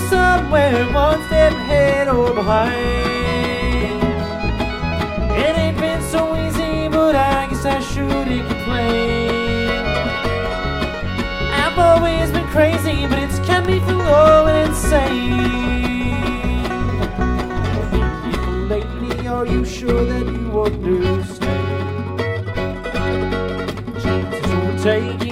somewhere one step ahead or behind. It ain't been so easy, but I guess I shouldn't complain. I've always been crazy, but it's kept me from going insane. Lately, are you sure that you understand? Chances will take